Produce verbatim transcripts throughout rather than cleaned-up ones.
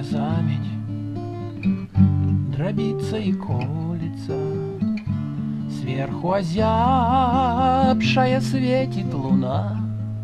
заметь дробится и колется, сверху озябшая светит луна.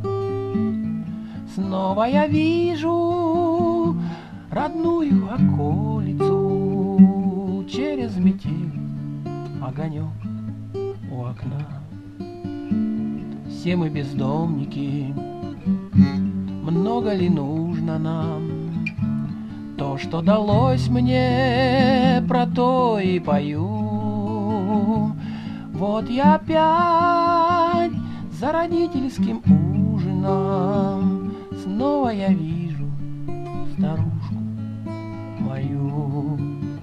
Снова я вижу родную околицу, через метель огонек у окна. Все мы бездомники, много ли нужно нам? То, что далось мне, про то и пою. Вот я опять за родительским ужином, снова я вижу старушку мою.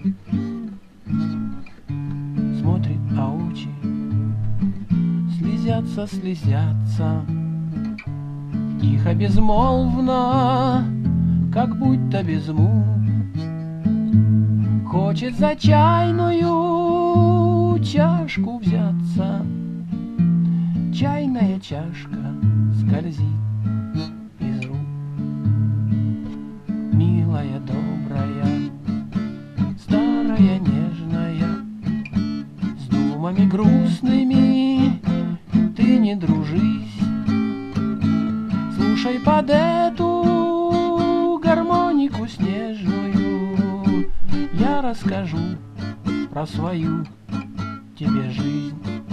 Смотрит, а очи слезятся, слезятся, тихо, безмолвно, как будто без мук. Хочет за чайную чашку взяться, чайная чашка скользит из рук. Милая, добрая, старая, нежная, с думами грустными ты не дружись. Слушай под эту гармонику снежную, я расскажу про свою тебе жизнь.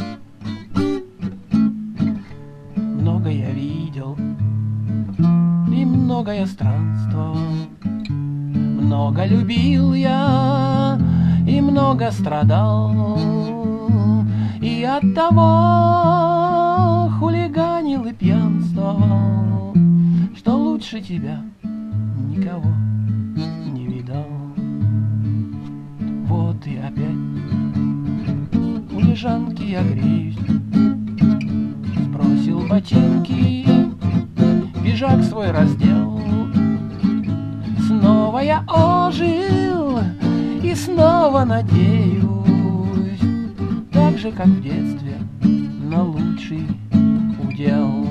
Много я видел и много я странствовал, много любил я и много страдал, и от того хулиганил и пьянствовал, что лучше тебя никого не видал. Вот и опять у лежанки я греюсь, сбросил ботинки, пиджак свой раздел. Снова я ожил и снова надеюсь, так же, как в детстве, на лучший удел.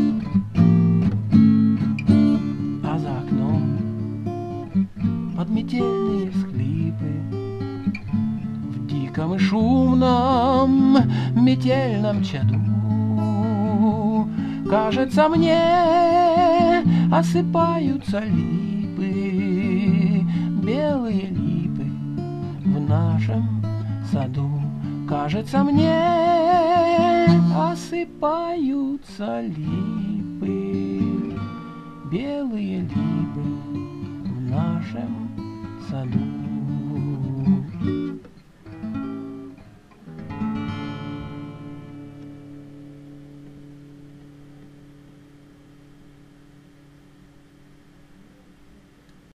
А за окном подметельные всхлипы в диком и шумном метельном чаду. Кажется мне, осыпаются липы, белые липы в нашем саду. Кажется мне, осыпаются липы, белые липы в нашем саду.